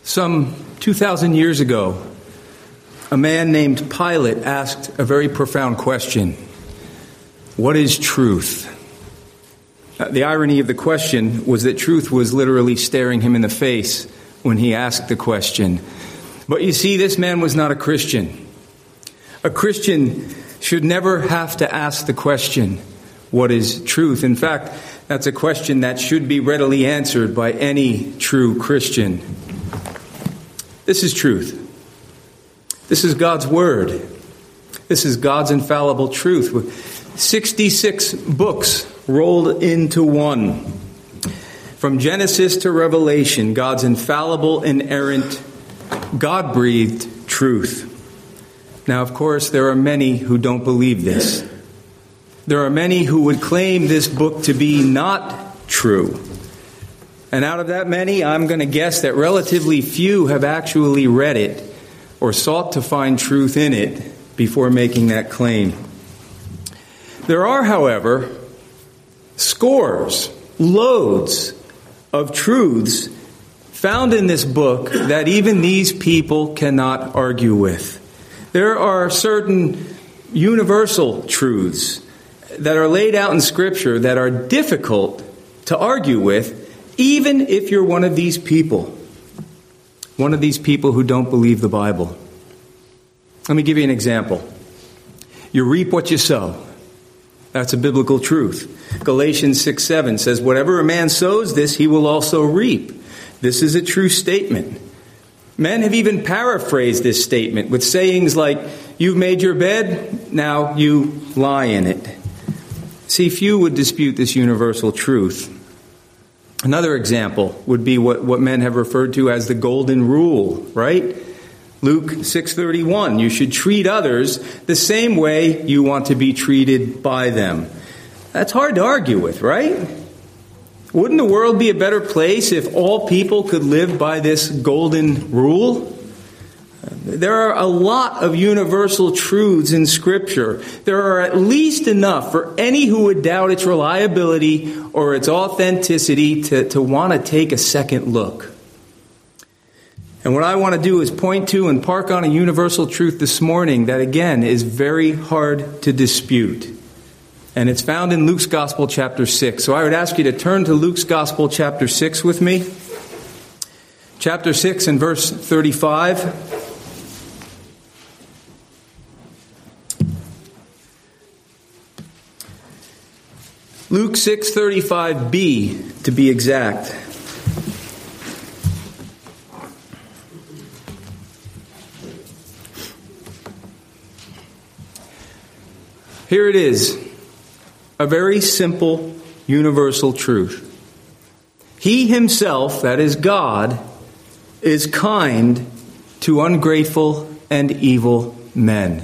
Some 2,000 years ago, a man named Pilate asked a very profound question. What is truth? The irony of the question was that truth was literally staring him in the face when he asked the question. But you see, this man was not a Christian. A Christian should never have to ask the question, what is truth? In fact, that's a question that should be readily answered by any true Christian. This is truth. This is God's Word. This is God's infallible truth. With 66 books rolled into one. From Genesis to Revelation, God's infallible, inerrant, God-breathed truth. Now, of course, there are many who don't believe this. There are many who would claim this book to be not true. And out of that many, I'm going to guess that relatively few have actually read it or sought to find truth in it before making that claim. There are, however, scores, loads of truths found in this book that even these people cannot argue with. There are certain universal truths that are laid out in Scripture that are difficult to argue with, even if you're one of these people who don't believe the Bible. Let me give you an example. You reap what you sow. That's a biblical truth. Galatians 6:7 says, whatever a man sows, this he will also reap. This is a true statement. Men have even paraphrased this statement with sayings like, you've made your bed, now you lie in it. See, few would dispute this universal truth. Another example would be what men have referred to as the golden rule, right? Luke 6:31, you should treat others the same way you want to be treated by them. That's hard to argue with, right? Wouldn't the world be a better place if all people could live by this golden rule? There are a lot of universal truths in Scripture. There are at least enough for any who would doubt its reliability or its authenticity to want to take a second look. And what I want to do is point to and park on a universal truth this morning that, again, is very hard to dispute. And it's found in Luke's Gospel, chapter 6. So I would ask you to turn to Luke's Gospel, chapter 6 with me. Chapter 6 and verse 35. Luke 6:35b, to be exact. Here it is, a very simple, universal truth. He himself, that is God, is kind to ungrateful and evil men.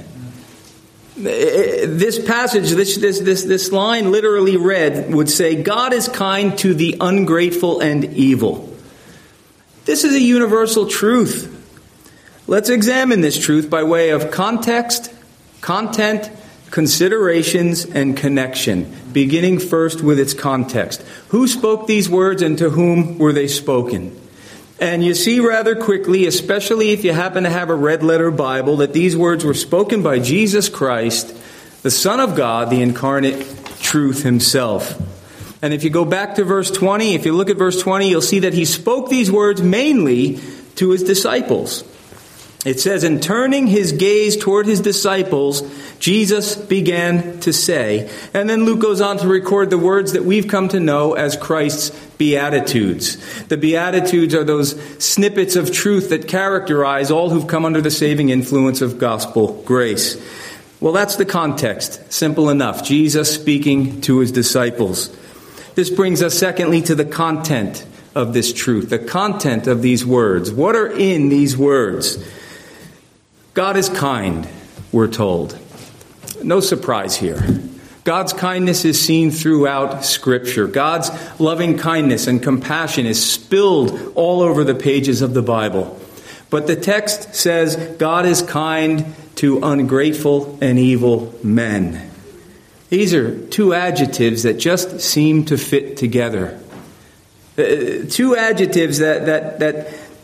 This passage, this line literally read would say, God is kind to the ungrateful and evil. This is a universal truth. Let's examine this truth by way of context, content, considerations, and connection, beginning first with its context. Who spoke these words and to whom were they spoken? And you see rather quickly, especially if you happen to have a red letter Bible, that these words were spoken by Jesus Christ, the Son of God, the incarnate truth himself. And if you go back to verse 20, if you look at verse 20, you'll see that he spoke these words mainly to his disciples. It says, and turning his gaze toward his disciples, Jesus began to say. And then Luke goes on to record the words that we've come to know as Christ's Beatitudes. The Beatitudes are those snippets of truth that characterize all who've come under the saving influence of gospel grace. Well, that's the context. Simple enough. Jesus speaking to his disciples. This brings us, secondly, to the content of this truth. The content of these words. What are in these words? God is kind, we're told. No surprise here. God's kindness is seen throughout Scripture. God's loving kindness and compassion is spilled all over the pages of the Bible. But the text says God is kind to ungrateful and evil men. These are two adjectives that just seem to fit together. Two adjectives that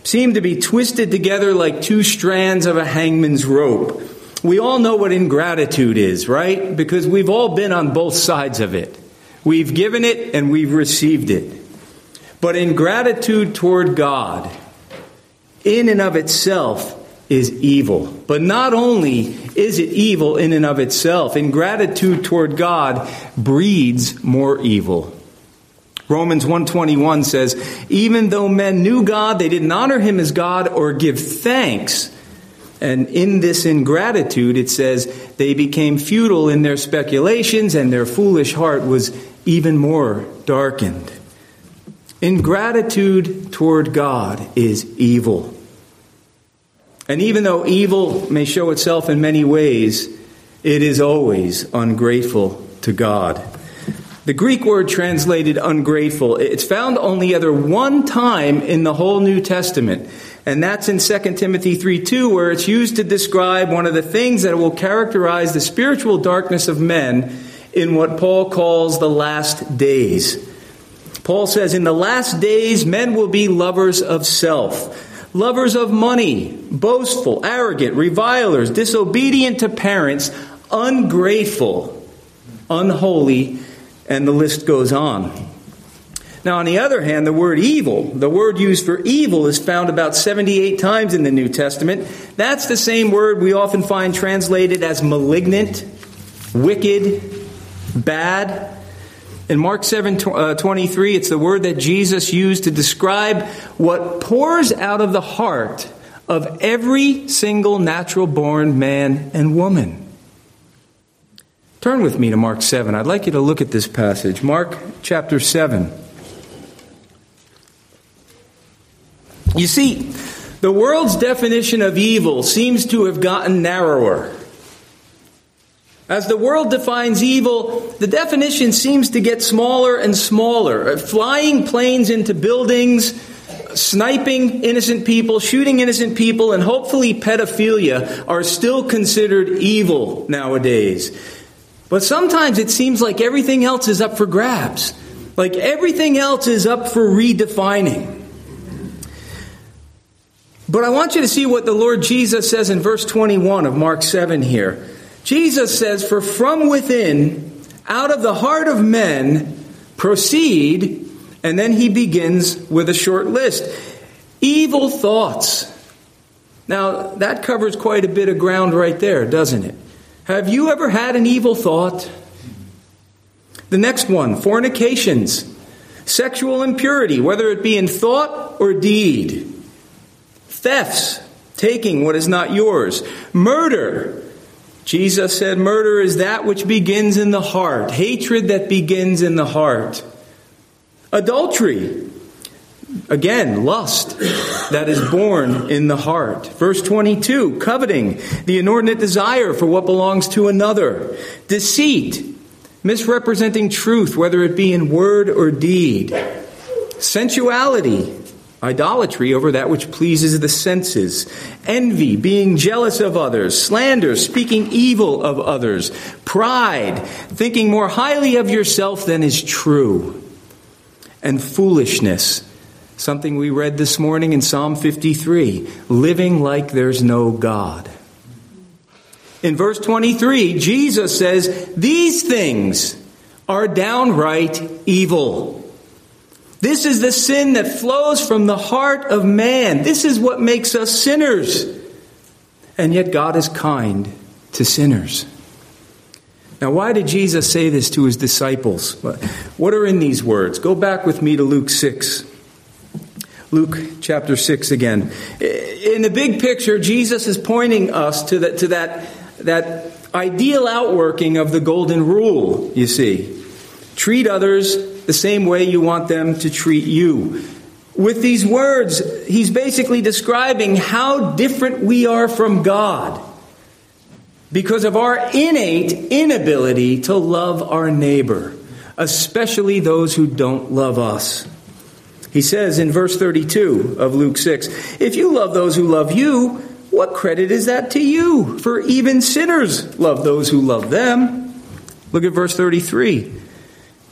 seem to be twisted together like two strands of a hangman's rope. We all know what ingratitude is, right? Because we've all been on both sides of it. We've given it and we've received it. But ingratitude toward God, in and of itself, is evil. But not only is it evil in and of itself, ingratitude toward God breeds more evil. Romans 1:21 says, even though men knew God, they didn't honor him as God or give thanks. And in this ingratitude, it says, they became futile in their speculations and their foolish heart was even more darkened. Ingratitude toward God is evil. And even though evil may show itself in many ways, it is always ungrateful to God. The Greek word translated ungrateful, it's found only other one time in the whole New Testament. And that's in 2 Timothy 3:2, where it's used to describe one of the things that will characterize the spiritual darkness of men in what Paul calls the last days. Paul says, in the last days, men will be lovers of self, lovers of money, boastful, arrogant, revilers, disobedient to parents, ungrateful, unholy, and the list goes on. Now, on the other hand, the word evil, the word used for evil, is found about 78 times in the New Testament. That's the same word we often find translated as malignant, wicked, bad. In Mark 7:23, it's the word that Jesus used to describe what pours out of the heart of every single natural-born man and woman. Turn with me to Mark 7. I'd like you to look at this passage. Mark chapter 7. You see, the world's definition of evil seems to have gotten narrower. As the world defines evil, the definition seems to get smaller and smaller. Flying planes into buildings, sniping innocent people, shooting innocent people, and hopefully pedophilia are still considered evil nowadays. But sometimes it seems like everything else is up for grabs. Like everything else is up for redefining. But I want you to see what the Lord Jesus says in verse 21 of Mark 7 here. Jesus says, for from within, out of the heart of men, proceed, and then he begins with a short list. Evil thoughts. Now, that covers quite a bit of ground right there, doesn't it? Have you ever had an evil thought? The next one, fornications, sexual impurity, whether it be in thought or deed. Thefts, taking what is not yours. Murder. Jesus said murder is that which begins in the heart. Hatred that begins in the heart. Adultery. Again, lust that is born in the heart. Verse 22, coveting, the inordinate desire for what belongs to another. Deceit, misrepresenting truth, whether it be in word or deed. Sensuality, idolatry over that which pleases the senses. Envy, being jealous of others. Slander, speaking evil of others. Pride, thinking more highly of yourself than is true. And foolishness, something we read this morning in Psalm 53, living like there's no God. In verse 23, Jesus says, these things are downright evil. This is the sin that flows from the heart of man. This is what makes us sinners. And yet God is kind to sinners. Now, why did Jesus say this to his disciples? What are in these words? Go back with me to Luke 6. Luke chapter 6 again. In the big picture, Jesus is pointing us to that ideal outworking of the golden rule, you see. Treat others the same way you want them to treat you. With these words, he's basically describing how different we are from God because of our innate inability to love our neighbor, especially those who don't love us. He says in verse 32 of Luke 6, if you love those who love you, what credit is that to you? For even sinners love those who love them. Look at verse 33.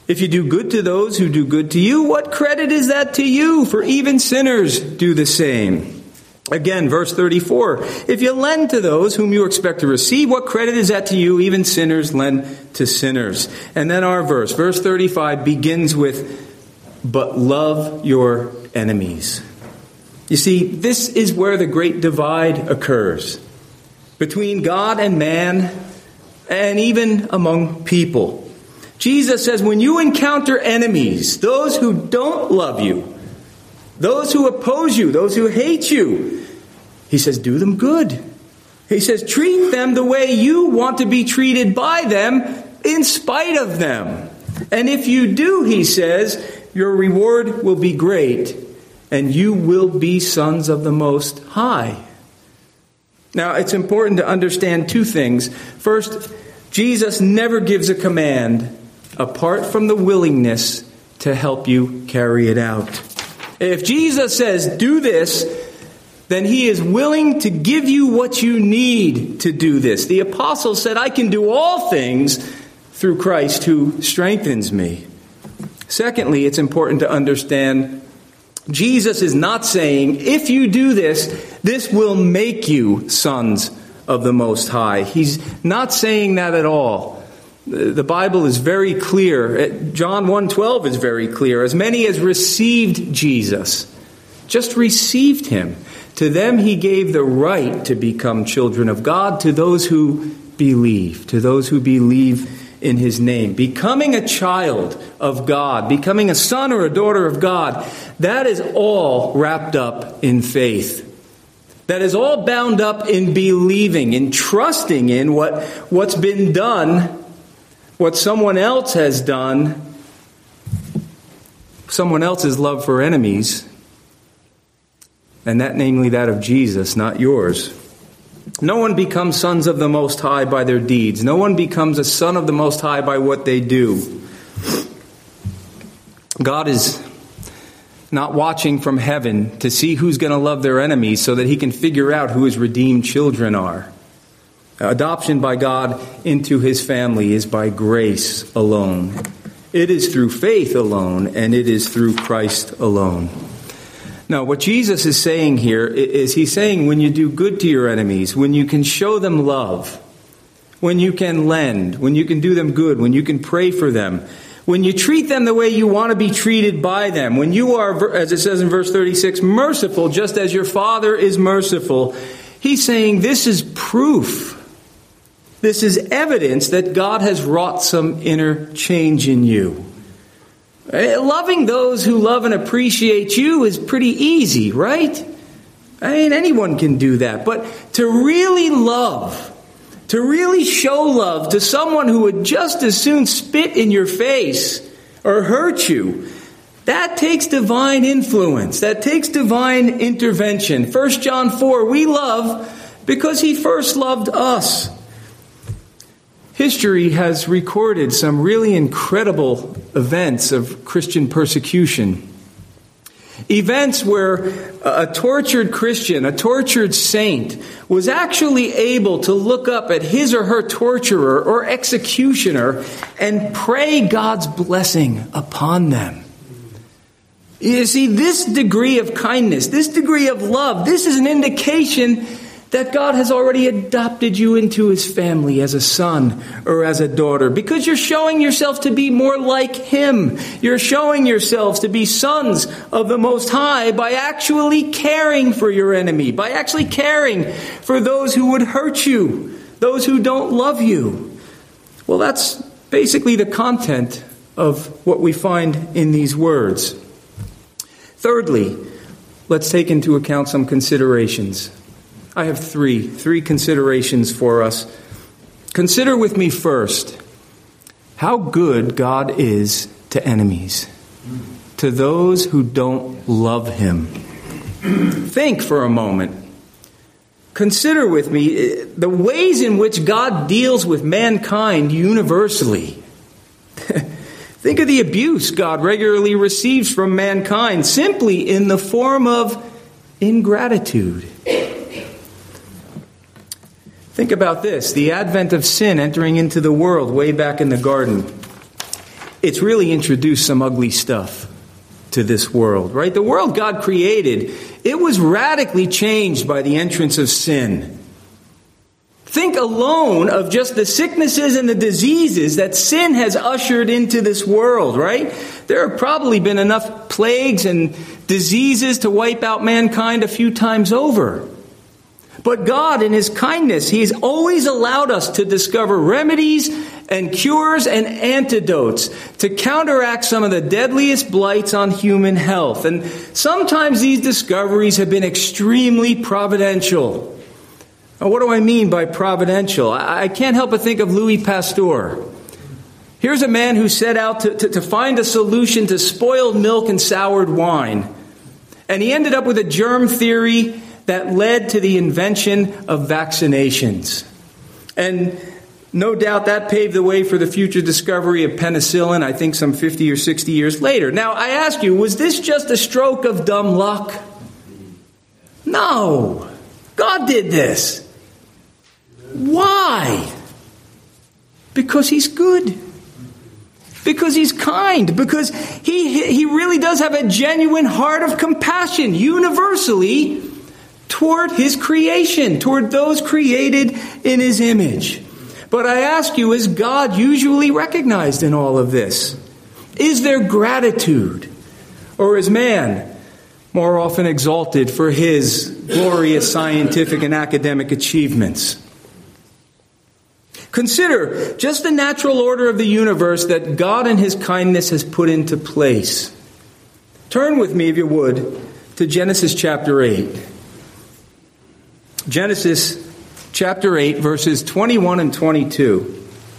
If you do good to those who do good to you, what credit is that to you? For even sinners do the same. Again, verse 34, if you lend to those whom you expect to receive, what credit is that to you? Even sinners lend to sinners. And then our verse 35, begins with, but love your enemies. You see, this is where the great divide occurs between God and man, and even among people. Jesus says, when you encounter enemies, those who don't love you, those who oppose you, those who hate you, he says, do them good. He says, treat them the way you want to be treated by them in spite of them. And if you do, he says, your reward will be great, and you will be sons of the Most High. Now, it's important to understand two things. First, Jesus never gives a command apart from the willingness to help you carry it out. If Jesus says, do this, then he is willing to give you what you need to do this. The apostle said, I can do all things through Christ who strengthens me. Secondly, it's important to understand Jesus is not saying, if you do this, this will make you sons of the Most High. He's not saying that at all. The Bible is very clear. John 1:12 is very clear. As many as received Jesus, just received him, to them he gave the right to become children of God, to those who believe, in his name. Becoming a child of God, becoming a son or a daughter of God, that is all wrapped up in faith. That is all bound up in believing, in trusting in what's been done, what someone else has done, someone else's love for enemies, and that namely that of Jesus, not yours. No one becomes sons of the Most High by their deeds. No one becomes a son of the Most High by what they do. God is not watching from heaven to see who's going to love their enemies so that he can figure out who his redeemed children are. Adoption by God into his family is by grace alone. It is through faith alone, and it is through Christ alone. Now, what Jesus is saying here is he's saying when you do good to your enemies, when you can show them love, when you can lend, when you can do them good, when you can pray for them, when you treat them the way you want to be treated by them, when you are, as it says in verse 36, merciful just as your Father is merciful, he's saying this is proof. This is evidence that God has wrought some inner change in you. Loving those who love and appreciate you is pretty easy, right? I mean, anyone can do that. But to really love, to really show love to someone who would just as soon spit in your face or hurt you, that takes divine influence. That takes divine intervention. 1 John 4, we love because he first loved us. History has recorded some really incredible events of Christian persecution. Events where a tortured Christian, a tortured saint, was actually able to look up at his or her torturer or executioner and pray God's blessing upon them. You see, this degree of kindness, this degree of love, this is an indication that God has already adopted you into his family as a son or as a daughter, because you're showing yourself to be more like him. You're showing yourselves to be sons of the Most High by actually caring for your enemy, by actually caring for those who would hurt you, those who don't love you. Well, that's basically the content of what we find in these words. Thirdly, let's take into account some considerations. I have three considerations for us. Consider with me first how good God is to enemies, to those who don't love him. Think for a moment. Consider with me the ways in which God deals with mankind universally. Think of the abuse God regularly receives from mankind simply in the form of ingratitude. Think about this. The advent of sin entering into the world way back in the garden. it's really introduced some ugly stuff to this world, right? The world God created, it was radically changed by the entrance of sin. Think alone of just the sicknesses and the diseases that sin has ushered into this world, right? There have probably been enough plagues and diseases to wipe out mankind a few times over. But God, in His kindness, He's always allowed us to discover remedies and cures and antidotes to counteract some of the deadliest blights on human health. And sometimes these discoveries have been extremely providential. Now, what do I mean by providential? I can't help but think of Louis Pasteur. Here's a man who set out to find a solution to spoiled milk and soured wine. And he ended up with a germ theory that led to the invention of vaccinations. And no doubt that paved the way for the future discovery of penicillin, I think some 50 or 60 years later. Now, I ask you, was this just a stroke of dumb luck? No. God did this. Why? Because He's good. Because He's kind. Because He really does have a genuine heart of compassion, universally, toward His creation, toward those created in His image. But I ask you, is God usually recognized in all of this? Is there gratitude? Or is man more often exalted for his glorious scientific and academic achievements? Consider just the natural order of the universe that God in His kindness has put into place. Turn with me, if you would, to Genesis chapter 8. Genesis chapter 8, verses 21 and 22.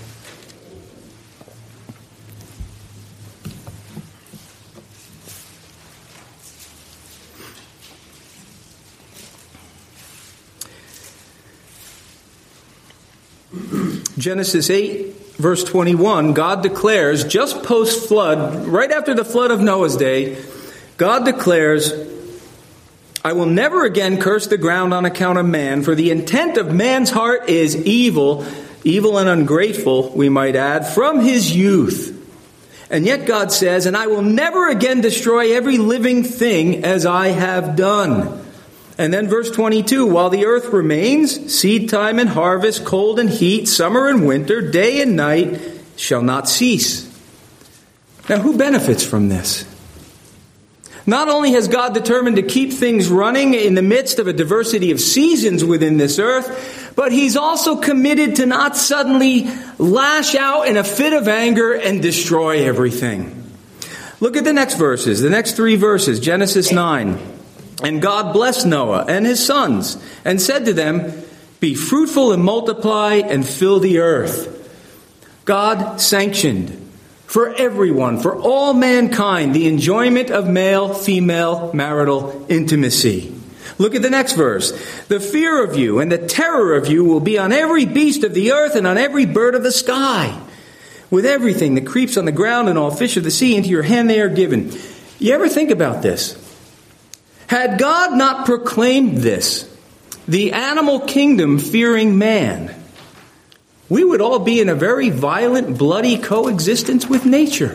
Genesis 8, verse 21, God declares, just post-flood, right after the flood of Noah's day, God declares, I will never again curse the ground on account of man, for the intent of man's heart is evil, evil and ungrateful, we might add, from his youth. And yet God says, and I will never again destroy every living thing as I have done. And then verse 22, while the earth remains, seed time and harvest, cold and heat, summer and winter, day and night shall not cease. Now, who benefits from this? Not only has God determined to keep things running in the midst of a diversity of seasons within this earth, but He's also committed to not suddenly lash out in a fit of anger and destroy everything. Look at the next verses, the next 3 verses, Genesis 9. And God blessed Noah and his sons and said to them, be fruitful and multiply and fill the earth. God sanctioned for everyone, for all mankind, the enjoyment of male-female marital intimacy. Look at the next verse. The fear of you and the terror of you will be on every beast of the earth and on every bird of the sky. With everything that creeps on the ground and all fish of the sea, into your hand they are given. You ever think about this? Had God not proclaimed this, the animal kingdom fearing man, we would all be in a very violent, bloody coexistence with nature.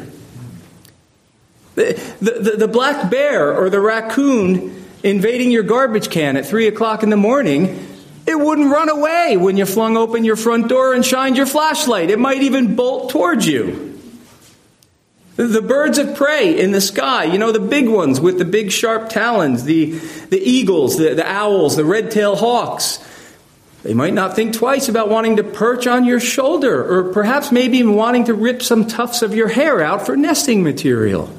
The black bear or the raccoon invading your garbage can at 3 o'clock in the morning, it wouldn't run away when you flung open your front door and shined your flashlight. It might even bolt towards you. The birds of prey in the sky, you know, the big ones with the big sharp talons, the eagles, the owls, the red-tailed hawks, they might not think twice about wanting to perch on your shoulder or perhaps maybe even wanting to rip some tufts of your hair out for nesting material.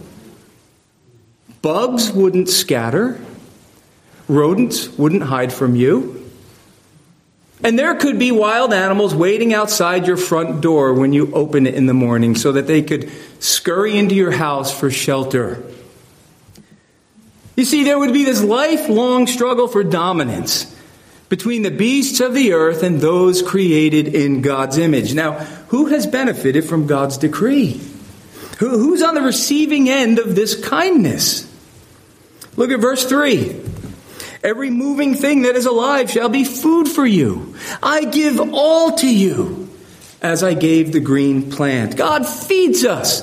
Bugs wouldn't scatter. Rodents wouldn't hide from you. And there could be wild animals waiting outside your front door when you open it in the morning so that they could scurry into your house for shelter. You see, there would be this lifelong struggle for dominance between the beasts of the earth and those created in God's image. Now, who has benefited from God's decree? Who's on the receiving end of this kindness? Look at verse 3. Every moving thing that is alive shall be food for you. I give all to you as I gave the green plant. God feeds us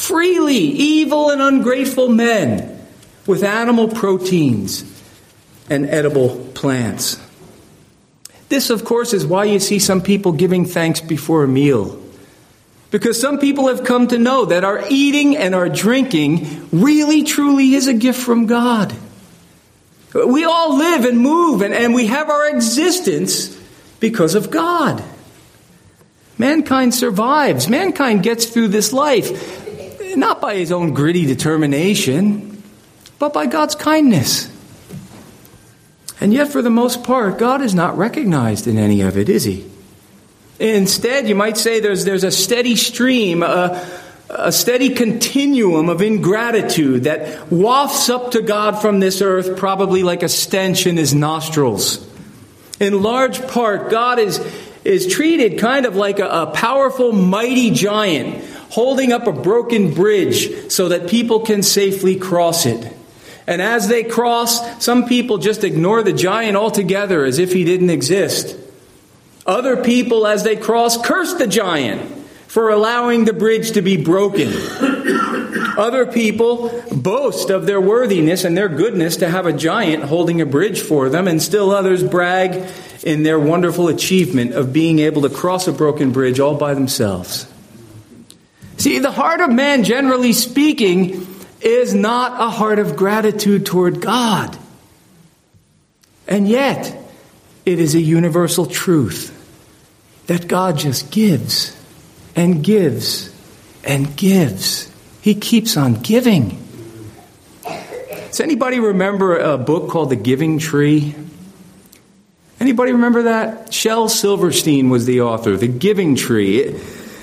freely evil and ungrateful men with animal proteins and edible plants. This, of course, is why you see some people giving thanks before a meal. Because some people have come to know that our eating and our drinking really, truly is a gift from God. We all live and move and we have our existence because of God. Mankind survives. Mankind gets through this life, not by his own gritty determination, but by God's kindness. And yet, for the most part, God is not recognized in any of it, is he? Instead, you might say there's a steady stream, a steady continuum of ingratitude that wafts up to God from this earth, probably like a stench in his nostrils. In large part, God is treated kind of like a powerful, mighty giant holding up a broken bridge so that people can safely cross it. And as they cross, some people just ignore the giant altogether as if he didn't exist. Other people, as they cross, curse the giant for allowing the bridge to be broken. Other people boast of their worthiness and their goodness to have a giant holding a bridge for them, and still others brag in their wonderful achievement of being able to cross a broken bridge all by themselves. See, the heart of man, generally speaking, is not a heart of gratitude toward God. And yet, it is a universal truth that God just gives and gives and gives. He keeps on giving. Does anybody remember a book called The Giving Tree? Anybody remember that? Shel Silverstein was the author. The Giving Tree.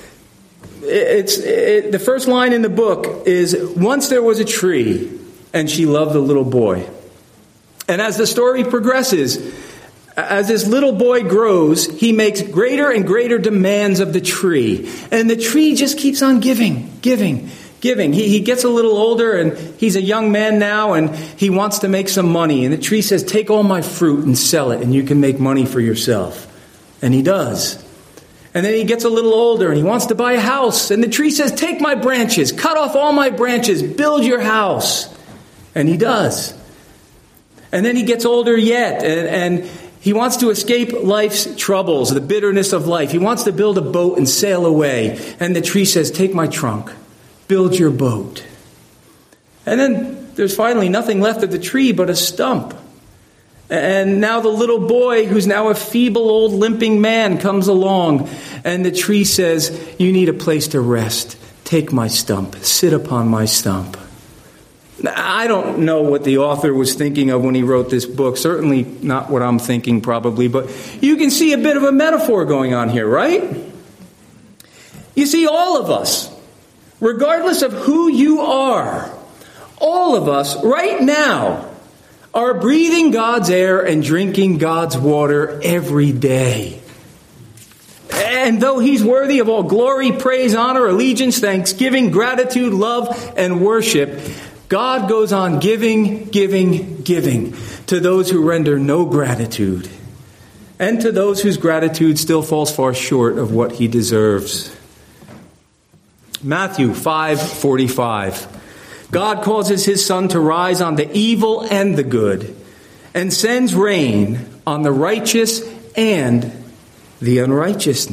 The first line in the book is, once there was a tree, and she loved a little boy. And as the story progresses, as this little boy grows, he makes greater and greater demands of the tree. And the tree just keeps on giving. He gets a little older, and he's a young man now, and he wants to make some money. And the tree says, take all my fruit and sell it, and you can make money for yourself. And he does. And then he gets a little older and he wants to buy a house. And the tree says, take my branches, cut off all my branches, build your house. And he does. And then he gets older yet and he wants to escape life's troubles, the bitterness of life. He wants to build a boat and sail away. And the tree says, take my trunk, build your boat. And then there's finally nothing left of the tree but a stump. And now the little boy, who's now a feeble old limping man, comes along, and the tree says, you need a place to rest. Take my stump. Sit upon my stump. Now, I don't know what the author was thinking of when he wrote this book. Certainly not what I'm thinking, probably. But you can see a bit of a metaphor going on here, right? You see, all of us, regardless of who you are, all of us right now are breathing God's air and drinking God's water every day. And though he's worthy of all glory, praise, honor, allegiance, thanksgiving, gratitude, love, and worship, God goes on giving to those who render no gratitude, and to those whose gratitude still falls far short of what he deserves. Matthew 5:45. God causes his sun to rise on the evil and the good, and sends rain on the righteous and the unrighteous.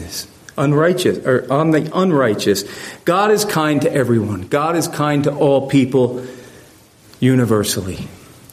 God is kind to everyone. God is kind to all people universally.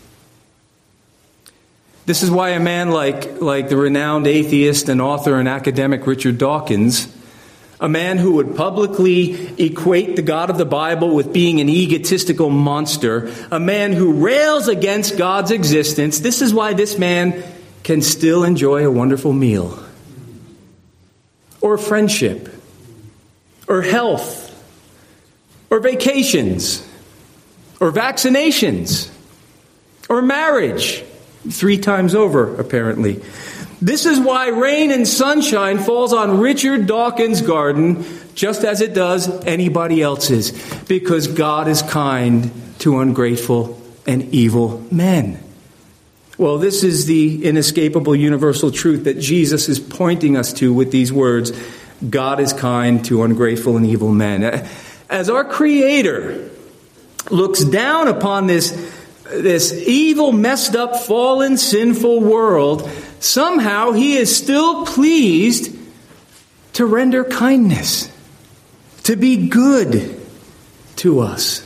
This is why a man like the renowned atheist and author and academic Richard Dawkins, a man who would publicly equate the God of the Bible with being an egotistical monster, a man who rails against God's existence, this is why this man can still enjoy a wonderful meal, or friendship, or health, or vacations, or vaccinations, or marriage, 3 times over, apparently. This is why rain and sunshine falls on Richard Dawkins' garden just as it does anybody else's, because God is kind to ungrateful and evil men. Well, this is the inescapable universal truth that Jesus is pointing us to with these words. God is kind to ungrateful and evil men. as our Creator looks down upon this evil, messed up, fallen, sinful world, somehow He is still pleased to render kindness, to be good to us.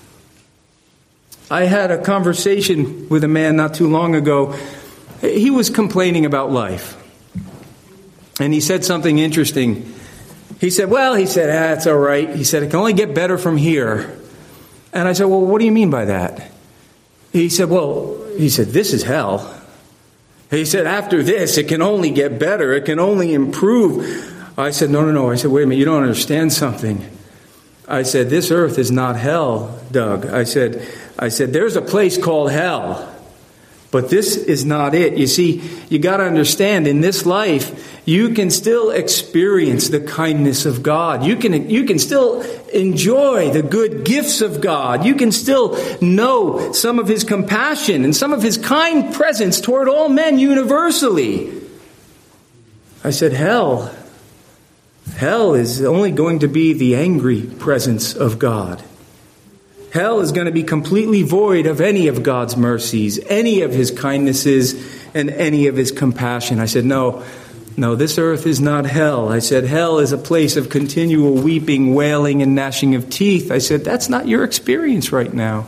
I had a conversation with a man not too long ago. He was complaining about life. And he said something interesting. He said, it's all right. He said, it can only get better from here. And I said, well, what do you mean by that? He said, this is hell. He said, after this, it can only get better. It can only improve. I said, no. I said, wait a minute, you don't understand something. I said, this earth is not hell, Doug. I said, there's a place called hell. But this is not it. You see, you got to understand, in this life, you can still experience the kindness of God. You can still enjoy the good gifts of God. You can still know some of His compassion and some of His kind presence toward all men universally. I said, hell is only going to be the angry presence of God. Hell is going to be completely void of any of God's mercies, any of His kindnesses, and any of His compassion. I said, no, this earth is not hell. I said, hell is a place of continual weeping, wailing, and gnashing of teeth. I said, that's not your experience right now.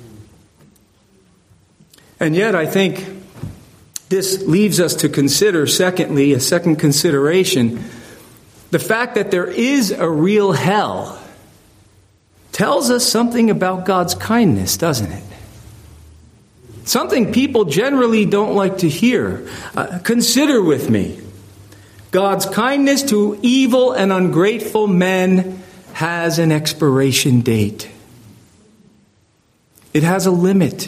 And yet, I think this leaves us to consider, secondly, a second consideration, the fact that there is a real hell tells us something about God's kindness, doesn't it? Something people generally don't like to hear. Consider with me. God's kindness to evil and ungrateful men has an expiration date. It has a limit.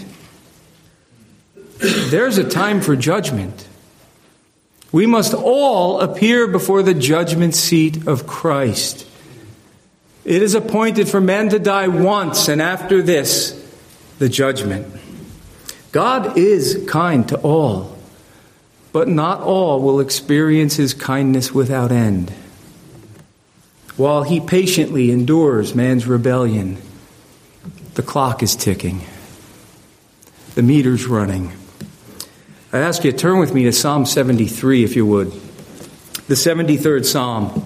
There's a time for judgment. We must all appear before the judgment seat of Christ. It is appointed for men to die once, and after this, the judgment. God is kind to all, but not all will experience His kindness without end. While He patiently endures man's rebellion, the clock is ticking. The meter's running. I ask you to turn with me to Psalm 73, if you would. The 73rd Psalm.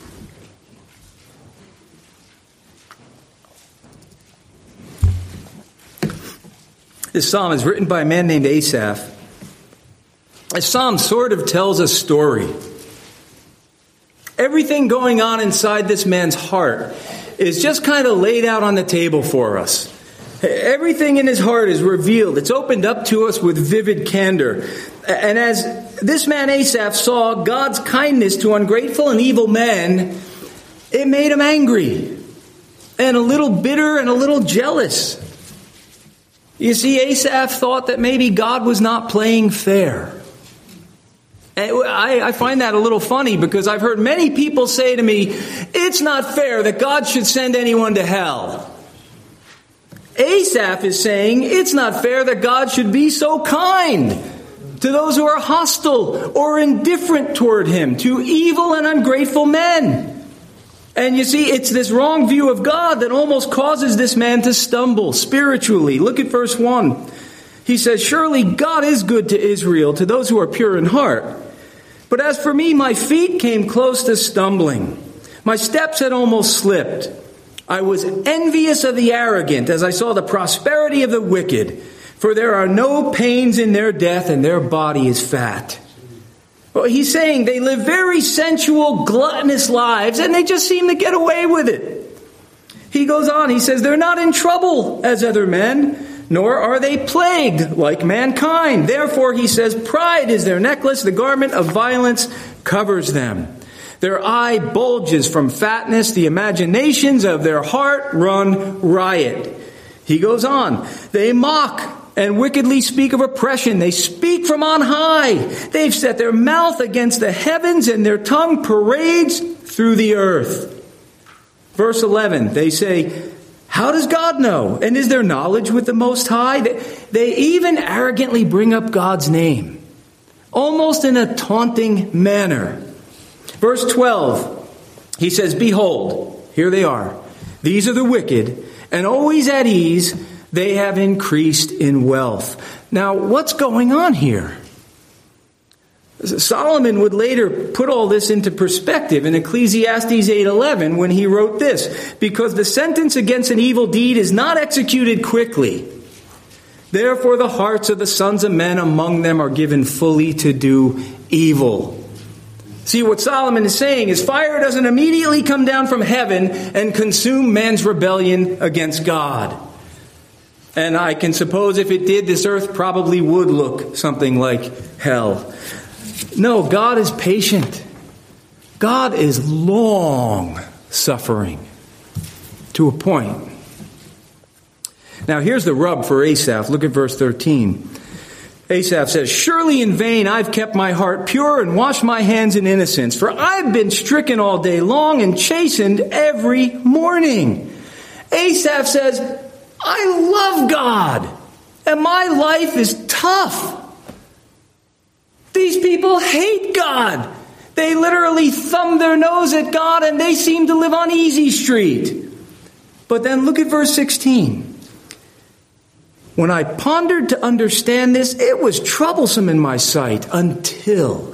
This psalm is written by a man named Asaph. This psalm sort of tells a story. Everything going on inside this man's heart is just kind of laid out on the table for us. Everything in his heart is revealed. It's opened up to us with vivid candor. And as this man Asaph saw God's kindness to ungrateful and evil men, it made him angry and a little bitter and a little jealous. You see, Asaph thought that maybe God was not playing fair. And I find that a little funny because I've heard many people say to me, it's not fair that God should send anyone to hell. Asaph is saying it's not fair that God should be so kind to those who are hostile or indifferent toward Him, to evil and ungrateful men. And you see, it's this wrong view of God that almost causes this man to stumble spiritually. Look at verse 1. He says, surely God is good to Israel, to those who are pure in heart. But as for me, my feet came close to stumbling. My steps had almost slipped. I was envious of the arrogant as I saw the prosperity of the wicked. For there are no pains in their death, and their body is fat. Well, he's saying they live very sensual, gluttonous lives, and they just seem to get away with it. He goes on, he says, they're not in trouble as other men, nor are they plagued like mankind. Therefore, he says, pride is their necklace, the garment of violence covers them. Their eye bulges from fatness, the imaginations of their heart run riot. He goes on, they mock and wickedly speak of oppression. They speak from on high. They've set their mouth against the heavens, and their tongue parades through the earth. Verse 11, they say, how does God know? And is there knowledge with the Most High? They even arrogantly bring up God's name, almost in a taunting manner. Verse 12, he says, behold, here they are. These are the wicked, and always at ease, they have increased in wealth. Now, what's going on here? Solomon would later put all this into perspective in Ecclesiastes 8:11 when he wrote this, because the sentence against an evil deed is not executed quickly. Therefore the hearts of the sons of men among them are given fully to do evil. See, what Solomon is saying is fire doesn't immediately come down from heaven and consume man's rebellion against God. And I can suppose if it did, this earth probably would look something like hell. No, God is patient. God is long suffering to a point. Now here's the rub for Asaph. Look at verse 13. Asaph says, "Surely in vain I've kept my heart pure and washed my hands in innocence, for I've been stricken all day long and chastened every morning." Asaph says, I love God, and my life is tough. These people hate God. They literally thumb their nose at God, and they seem to live on easy street. But then look at verse 16. "When I pondered to understand this, it was troublesome in my sight until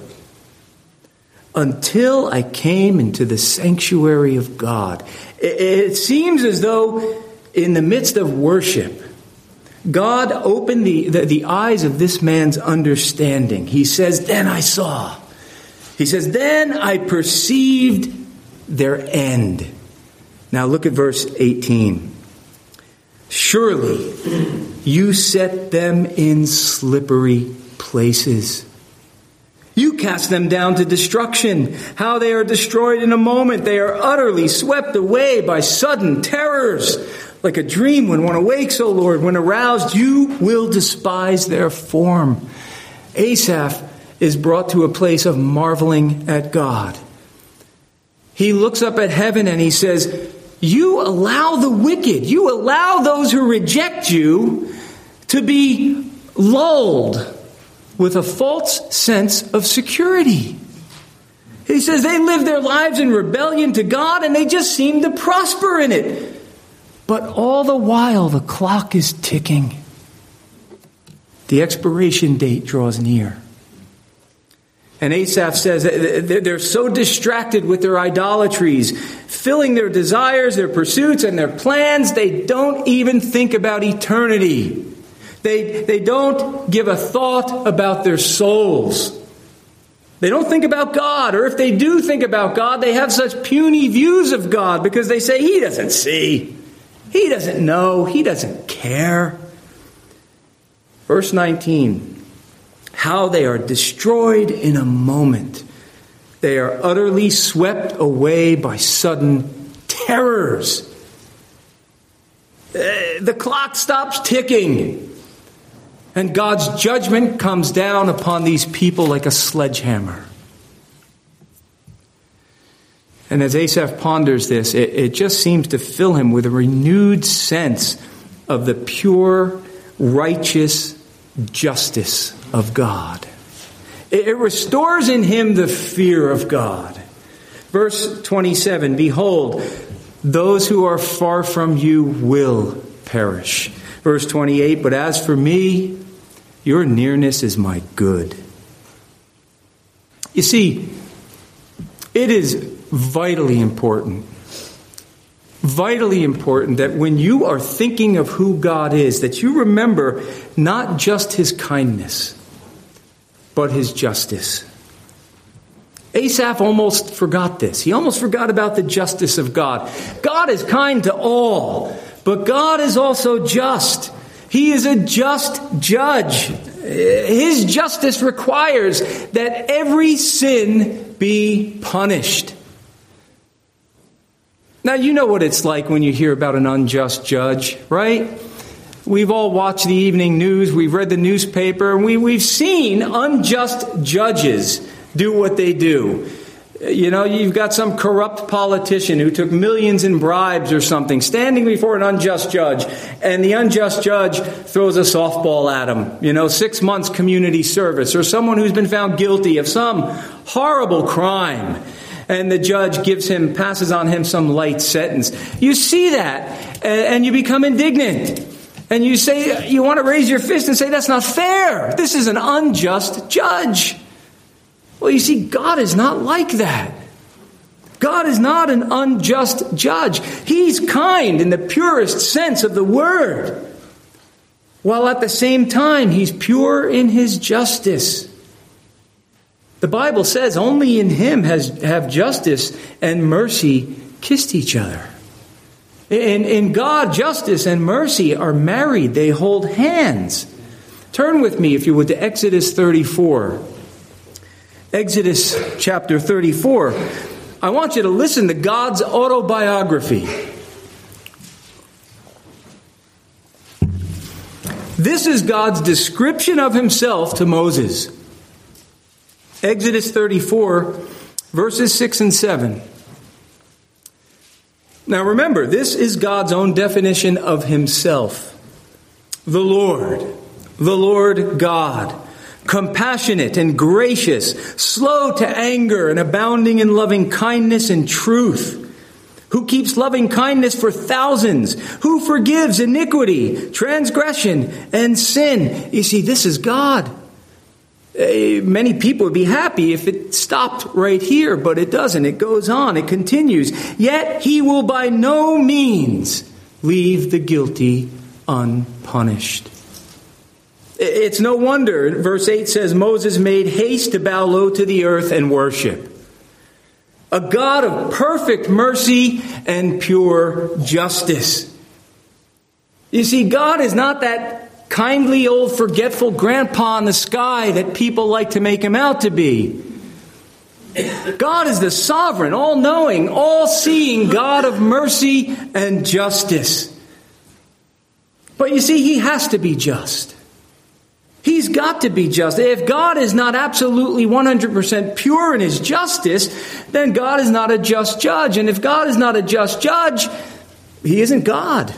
I came into the sanctuary of God." It seems as though in the midst of worship, God opened the eyes of this man's understanding. He says, "Then I saw." He says, "Then I perceived their end." Now look at verse 18. "Surely you set them in slippery places. You cast them down to destruction. How they are destroyed in a moment. They are utterly swept away by sudden terrors. Like a dream when one awakes, O Lord, when aroused, you will despise their form." Asaph is brought to a place of marveling at God. He looks up at heaven and he says, "You allow the wicked, you allow those who reject you to be lulled with a false sense of security." He says they live their lives in rebellion to God and they just seem to prosper in it. But all the while, the clock is ticking. The expiration date draws near. And Asaph says they're so distracted with their idolatries, filling their desires, their pursuits, and their plans, they don't even think about eternity. They don't give a thought about their souls. They don't think about God, or if they do think about God, they have such puny views of God because they say, He doesn't see. He doesn't know. He doesn't care. Verse 19. "How they are destroyed in a moment. They are utterly swept away by sudden terrors." The clock stops ticking. And God's judgment comes down upon these people like a sledgehammer. And as Asaph ponders this, it just seems to fill him with a renewed sense of the pure, righteous justice of God. It restores in him the fear of God. Verse 27, "Behold, those who are far from you will perish." Verse 28, "But as for me, your nearness is my good." You see, it is vitally important that when you are thinking of who God is, that you remember not just His kindness, but His justice. Asaph almost forgot this. He almost forgot about the justice of God. God is kind to all, but God is also just. He is a just judge. His justice requires that every sin be punished. Now, you know what it's like when you hear about an unjust judge, right? We've all watched the evening news. We've read the newspaper. And we've seen unjust judges do what they do. You know, you've got some corrupt politician who took millions in bribes or something, standing before an unjust judge, and the unjust judge throws a softball at him. 6 months community service, or someone who's been found guilty of some horrible crime. and the judge passes on him some light sentence. You see that, and you become indignant. And you want to raise your fist and say, that's not fair. This is an unjust judge. Well, you see, God is not like that. God is not an unjust judge. He's kind in the purest sense of the word, while at the same time, he's pure in his justice. The Bible says only in him have justice and mercy kissed each other. In God, justice and mercy are married. They hold hands. Turn with me, if you would, to Exodus 34. Exodus chapter 34. I want you to listen to God's autobiography. This is God's description of himself to Moses. Exodus 34, verses 6 and 7. Now remember, this is God's own definition of himself. The Lord God, compassionate and gracious, slow to anger and abounding in loving kindness and truth, who keeps loving kindness for thousands, who forgives iniquity, transgression, and sin. You see, this is God. Many people would be happy if it stopped right here, but it doesn't. It goes on. It continues. Yet he will by no means leave the guilty unpunished. It's no wonder, verse 8 says, Moses made haste to bow low to the earth and worship. A God of perfect mercy and pure justice. You see, God is not that kindly old forgetful grandpa in the sky that people like to make him out to be. God is the sovereign, all-knowing, all-seeing God of mercy and justice. But you see, he has to be just. He's got to be just. If God is not absolutely 100% pure in his justice, then God is not a just judge. And if God is not a just judge, he isn't God.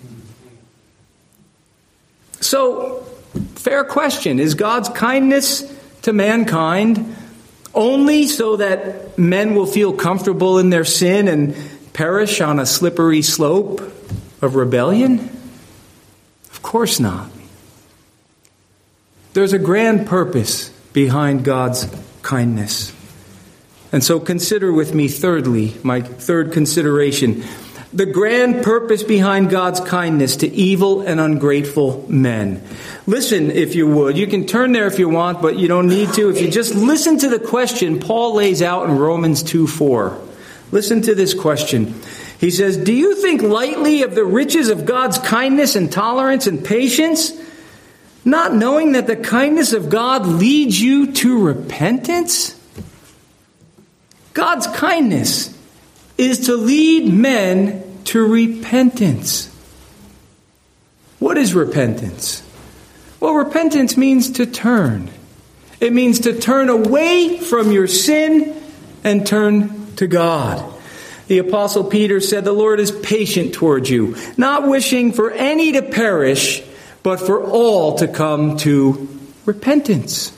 So, fair question. Is God's kindness to mankind only so that men will feel comfortable in their sin and perish on a slippery slope of rebellion? Of course not. There's a grand purpose behind God's kindness. And so consider with me thirdly, my third consideration, the grand purpose behind God's kindness to evil and ungrateful men. Listen, if you would. You can turn there if you want, but you don't need to. If you just listen to the question Paul lays out in Romans 2:4. Listen to this question. He says, do you think lightly of the riches of God's kindness and tolerance and patience, not knowing that the kindness of God leads you to repentance? God's kindness is to lead men to repentance. What is repentance? Well, repentance means to turn. It means to turn away from your sin and turn to God. The Apostle Peter said, the Lord is patient towards you, not wishing for any to perish, but for all to come to repentance.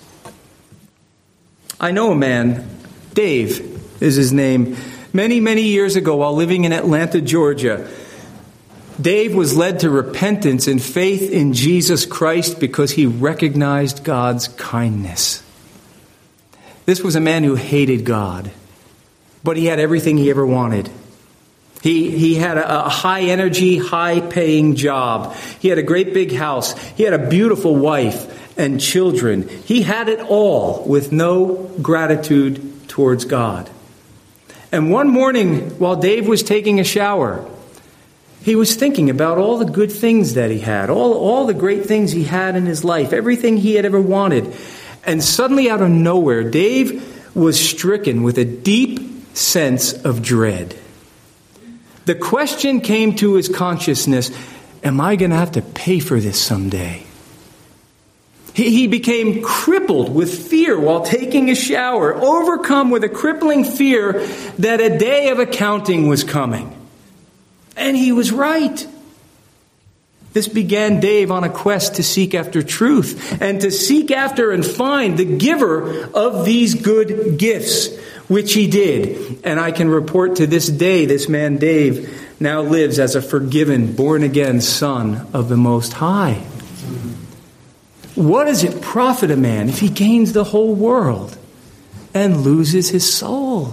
I know a man, Dave is his name. Many, many years ago, while living in Atlanta, Georgia, Dave was led to repentance and faith in Jesus Christ because he recognized God's kindness. This was a man who hated God, but he had everything he ever wanted. He had a high-energy, high-paying job. He had a great big house. He had a beautiful wife and children. He had it all with no gratitude towards God. And one morning, while Dave was taking a shower, he was thinking about all the good things that he had, all the great things he had in his life, everything he had ever wanted. And suddenly, out of nowhere, Dave was stricken with a deep sense of dread. The question came to his consciousness, am I going to have to pay for this someday? He became crippled with fear while taking a shower, overcome with a crippling fear that a day of accounting was coming. And he was right. This began Dave on a quest to seek after truth and to seek after and find the giver of these good gifts, which he did. And I can report to this day, this man Dave now lives as a forgiven, born-again son of the Most High. What does it profit a man if he gains the whole world and loses his soul?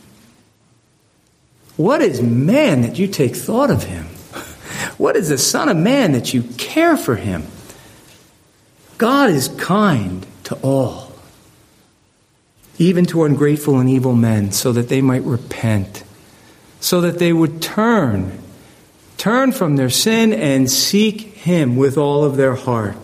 What is man that you take thought of him? What is the Son of Man that you care for him? God is kind to all, even to ungrateful and evil men, so that they might repent, so that they would turn from their sin and seek him with all of their heart.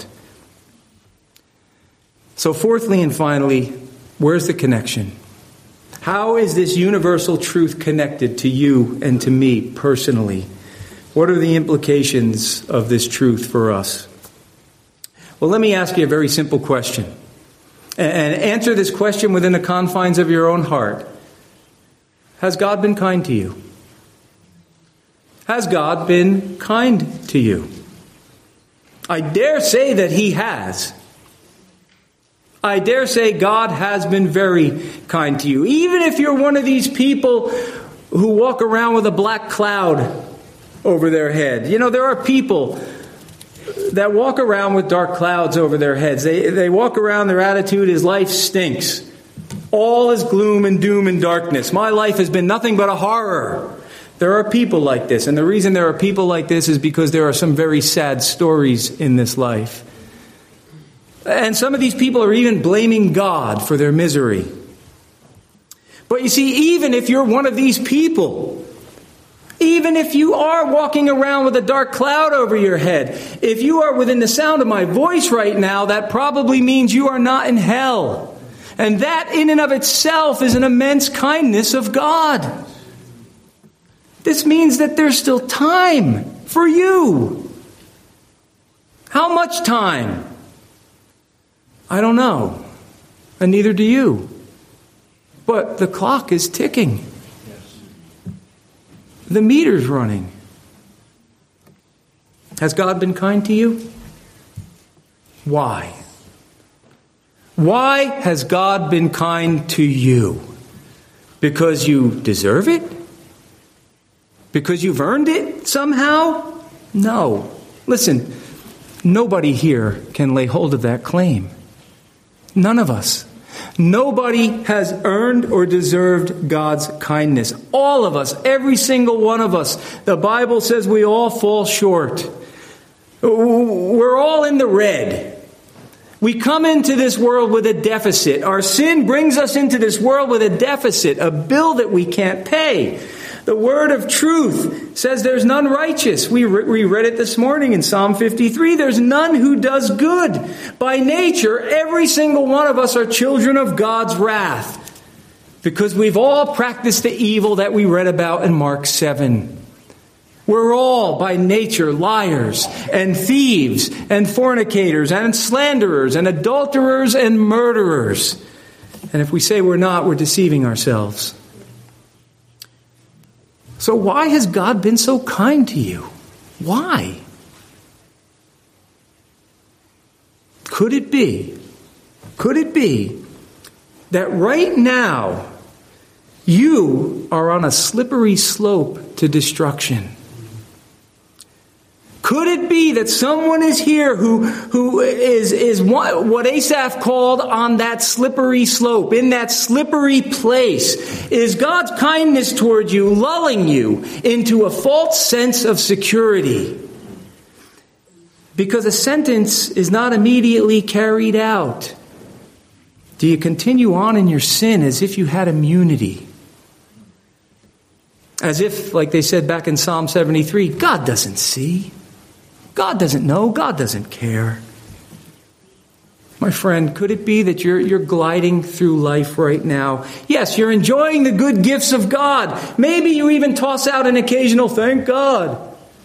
So fourthly and finally, where's the connection? How is this universal truth connected to you and to me personally? What are the implications of this truth for us? Well, let me ask you a very simple question. And answer this question within the confines of your own heart. Has God been kind to you? Has God been kind to you? I dare say that he has. I dare say God has been very kind to you. Even if you're one of these people who walk around with a black cloud over their head. You know, there are people that walk around with dark clouds over their heads. They walk around, their attitude is life stinks. All is gloom and doom and darkness. My life has been nothing but a horror. There are people like this. And the reason there are people like this is because there are some very sad stories in this life. And some of these people are even blaming God for their misery. But you see, even if you're one of these people, even if you are walking around with a dark cloud over your head, if you are within the sound of my voice right now, that probably means you are not in hell. And that in and of itself is an immense kindness of God. This means that there's still time for you. How much time? I don't know. And neither do you. But the clock is ticking. The meter's running. Has God been kind to you? Why? Why has God been kind to you? Because you deserve it? Because you've earned it somehow? No. Listen, nobody here can lay hold of that claim. None of us. Nobody has earned or deserved God's kindness. All of us, every single one of us. The Bible says we all fall short. We're all in the red. We come into this world with a deficit. Our sin brings us into this world with a deficit, a bill that we can't pay. The word of truth says there's none righteous. We read it this morning in Psalm 53. There's none who does good. By nature, every single one of us are children of God's wrath, because we've all practiced the evil that we read about in Mark 7. We're all, by nature, liars and thieves and fornicators and slanderers and adulterers and murderers. And if we say we're not, we're deceiving ourselves. So why has God been so kind to you? Why? Could it be that right now you are on a slippery slope to destruction? Could it be that someone is here who is what Asaph called on that slippery slope, in that slippery place? Is God's kindness toward you lulling you into a false sense of security? Because a sentence is not immediately carried out. Do you continue on in your sin as if you had immunity? As if, like they said back in Psalm 73, God doesn't see. God doesn't know. God doesn't care. My friend, could it be that you're gliding through life right now? Yes, you're enjoying the good gifts of God. Maybe you even toss out an occasional thank God.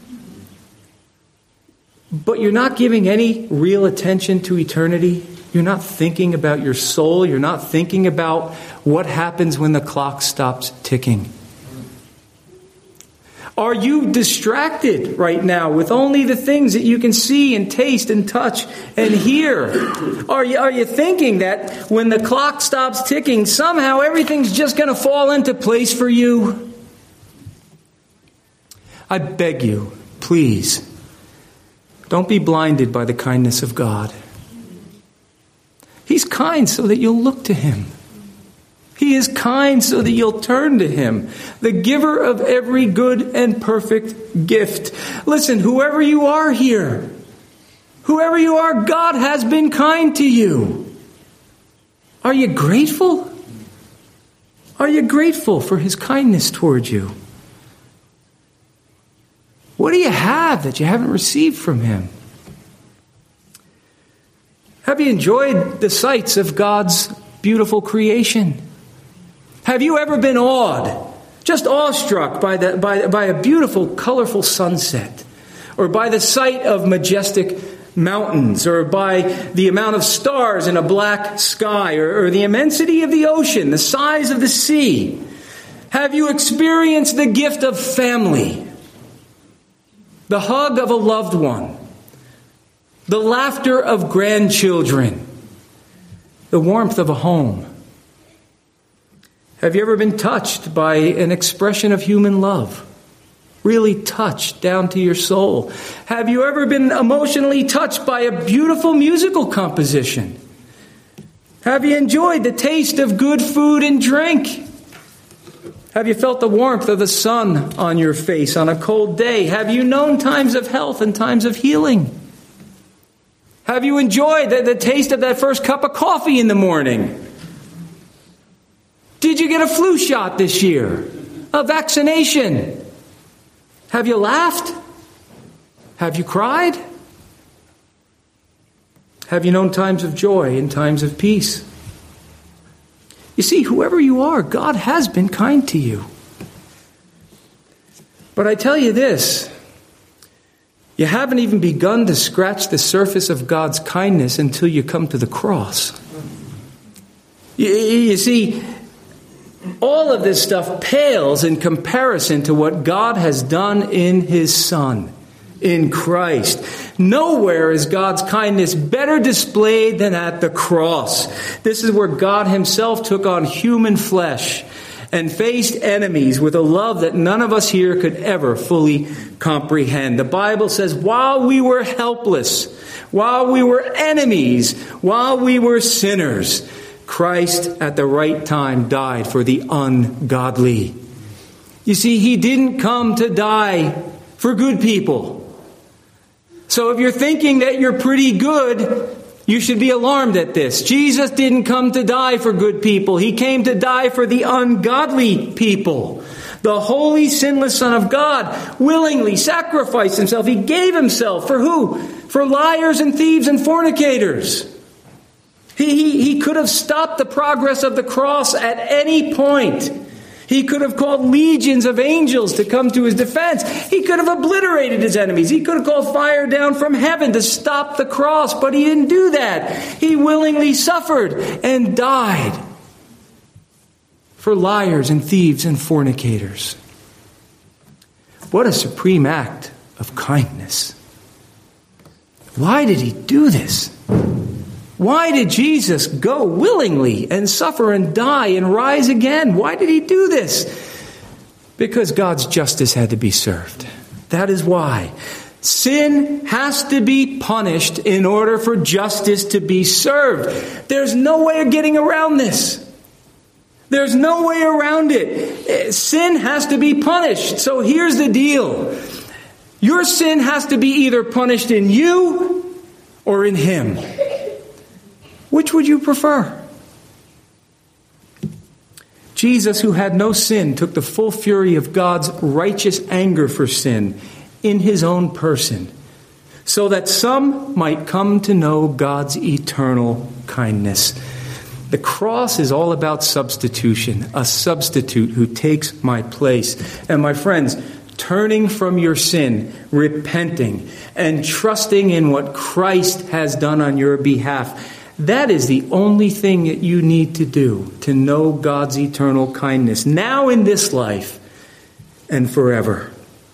But you're not giving any real attention to eternity. You're not thinking about your soul. You're not thinking about what happens when the clock stops ticking. Are you distracted right now with only the things that you can see and taste and touch and hear? Are you thinking that when the clock stops ticking, somehow everything's just going to fall into place for you? I beg you, please, don't be blinded by the kindness of God. He's kind so that you'll look to Him. He is kind so that you'll turn to Him, the giver of every good and perfect gift. Listen, whoever you are here, whoever you are, God has been kind to you. Are you grateful? Are you grateful for His kindness towards you? What do you have that you haven't received from Him? Have you enjoyed the sights of God's beautiful creation? Have you ever been awed, just awestruck by a beautiful, colorful sunset, or by the sight of majestic mountains, or by the amount of stars in a black sky, or the immensity of the ocean, the size of the sea? Have you experienced the gift of family, the hug of a loved one, the laughter of grandchildren, the warmth of a home? Have you ever been touched by an expression of human love? Really touched down to your soul? Have you ever been emotionally touched by a beautiful musical composition? Have you enjoyed the taste of good food and drink? Have you felt the warmth of the sun on your face on a cold day? Have you known times of health and times of healing? Have you enjoyed the taste of that first cup of coffee in the morning? Did you get a flu shot this year? A vaccination? Have you laughed? Have you cried? Have you known times of joy and times of peace? You see, whoever you are, God has been kind to you. But I tell you this, you haven't even begun to scratch the surface of God's kindness until you come to the cross. You see, all of this stuff pales in comparison to what God has done in His Son, in Christ. Nowhere is God's kindness better displayed than at the cross. This is where God Himself took on human flesh and faced enemies with a love that none of us here could ever fully comprehend. The Bible says, while we were helpless, while we were enemies, while we were sinners, Christ at the right time died for the ungodly. You see, He didn't come to die for good people. So if you're thinking that you're pretty good, you should be alarmed at this. Jesus didn't come to die for good people. He came to die for the ungodly people. The holy, sinless Son of God willingly sacrificed Himself. He gave Himself for who? For liars and thieves and fornicators. He could have stopped the progress of the cross at any point. He could have called legions of angels to come to His defense. He could have obliterated His enemies. He could have called fire down from heaven to stop the cross, but He didn't do that. He willingly suffered and died for liars and thieves and fornicators. What a supreme act of kindness. Why did He do this? Why did Jesus go willingly and suffer and die and rise again? Why did He do this? Because God's justice had to be served. That is why. Sin has to be punished in order for justice to be served. There's no way of getting around this. There's no way around it. Sin has to be punished. So here's the deal. Your sin has to be either punished in you or in Him. Which would you prefer? Jesus, who had no sin, took the full fury of God's righteous anger for sin in His own person, so that some might come to know God's eternal kindness. The cross is all about substitution, a substitute who takes my place. And my friends, turning from your sin, repenting, and trusting in what Christ has done on your behalf, that is the only thing that you need to do to know God's eternal kindness, now in this life and forever.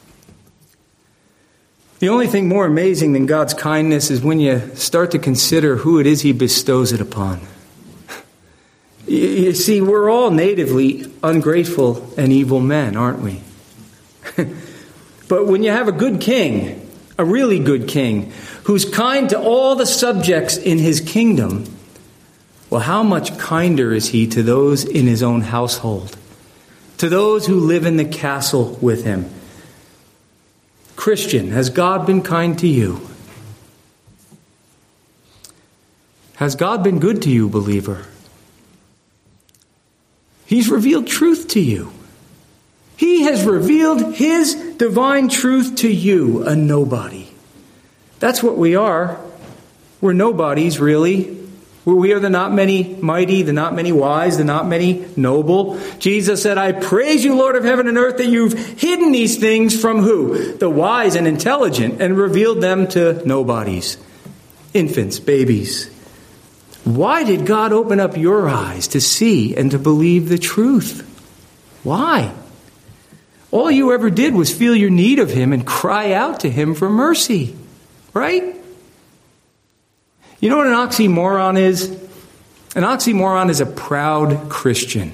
The only thing more amazing than God's kindness is when you start to consider who it is he bestows it upon. You see, we're all natively ungrateful and evil men, aren't we? But when you have a good king, a really good king, who's kind to all the subjects in his kingdom, well, how much kinder is he to those in his own household, to those who live in the castle with him? Christian, has God been kind to you? Has God been good to you, believer? He's revealed truth to you. He has revealed his divine truth to you, a nobody. That's what we are. We're nobodies, really. We are the not many mighty, the not many wise, the not many noble. Jesus said, I praise you, Lord of heaven and earth, that you've hidden these things from who? The wise and intelligent, and revealed them to nobodies, infants, babies. Why did God open up your eyes to see and to believe the truth? Why? All you ever did was feel your need of him and cry out to him for mercy. Right? You know what an oxymoron is? An oxymoron is a proud Christian.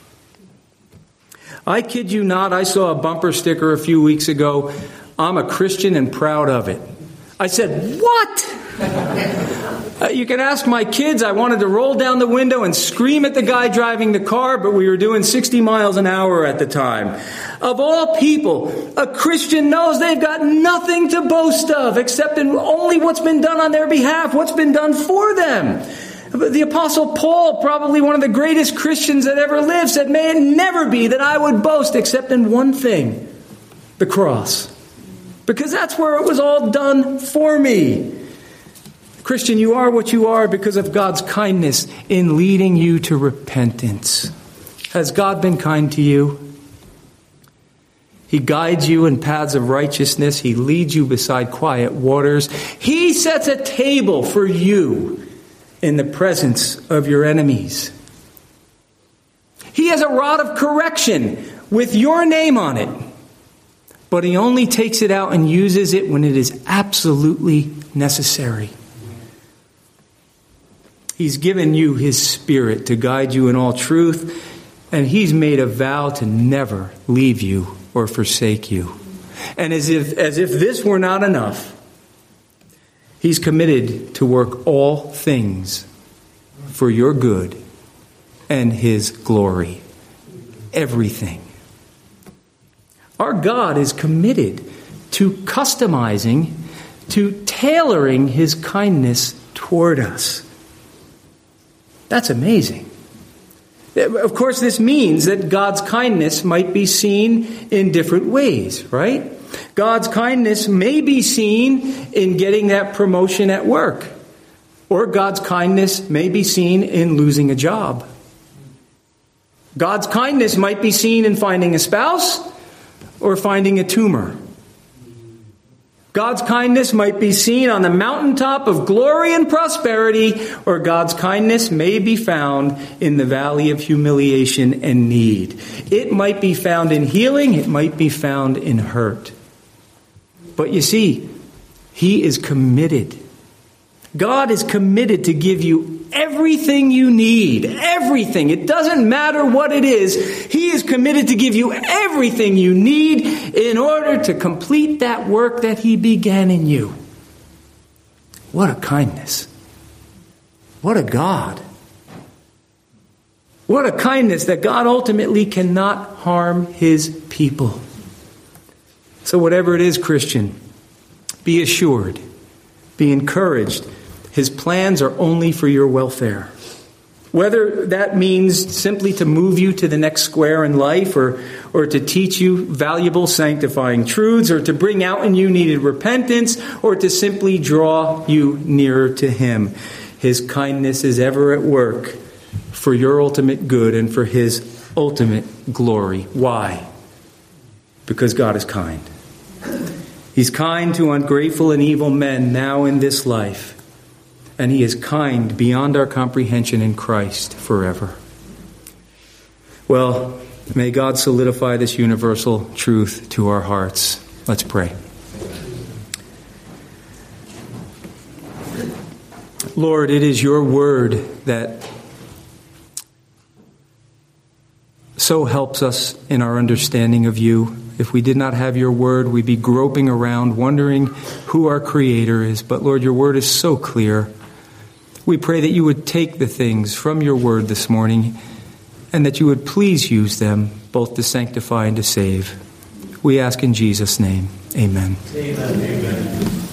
I kid you not, I saw a bumper sticker a few weeks ago. I'm a Christian and proud of it. I said, what? You can ask my kids. I wanted to roll down the window and scream at the guy driving the car, but we were doing 60 miles an hour at the time. Of all people, a Christian knows they've got nothing to boast of except in only what's been done on their behalf, what's been done for them. The Apostle Paul, probably one of the greatest Christians that ever lived, said, may it never be that I would boast except in one thing, the cross. Because that's where it was all done for me. Christian, you are what you are because of God's kindness in leading you to repentance. Has God been kind to you? He guides you in paths of righteousness. He leads you beside quiet waters. He sets a table for you in the presence of your enemies. He has a rod of correction with your name on it. But he only takes it out and uses it when it is absolutely necessary. He's given you his Spirit to guide you in all truth, and he's made a vow to never leave you or forsake you. And as if this were not enough, he's committed to work all things for your good and his glory. Everything. Our God is committed to customizing, to tailoring his kindness toward us. That's amazing. Of course, this means that God's kindness might be seen in different ways, right? God's kindness may be seen in getting that promotion at work, or God's kindness may be seen in losing a job. God's kindness might be seen in finding a spouse or finding a tumor. God's kindness might be seen on the mountaintop of glory and prosperity, or God's kindness may be found in the valley of humiliation and need. It might be found in healing. It might be found in hurt. But you see, he is committed. God is committed to give you everything you need. Everything. It doesn't matter what it is. He is committed to give you everything you need in order to complete that work that he began in you. What a kindness. What a God. What a kindness that God ultimately cannot harm his people. So whatever it is, Christian, be assured, be encouraged. His plans are only for your welfare. Whether that means simply to move you to the next square in life, or to teach you valuable sanctifying truths, or to bring out in you needed repentance, or to simply draw you nearer to him. His kindness is ever at work for your ultimate good and for his ultimate glory. Why? Because God is kind. He's kind to ungrateful and evil men now in this life. And he is kind beyond our comprehension in Christ forever. Well, may God solidify this universal truth to our hearts. Let's pray. Lord, it is your word that so helps us in our understanding of you. If we did not have your word, we'd be groping around, wondering who our Creator is. But Lord, your word is so clear. We pray that you would take the things from your word this morning and that you would please use them both to sanctify and to save. We ask in Jesus' name. Amen. Amen. Amen.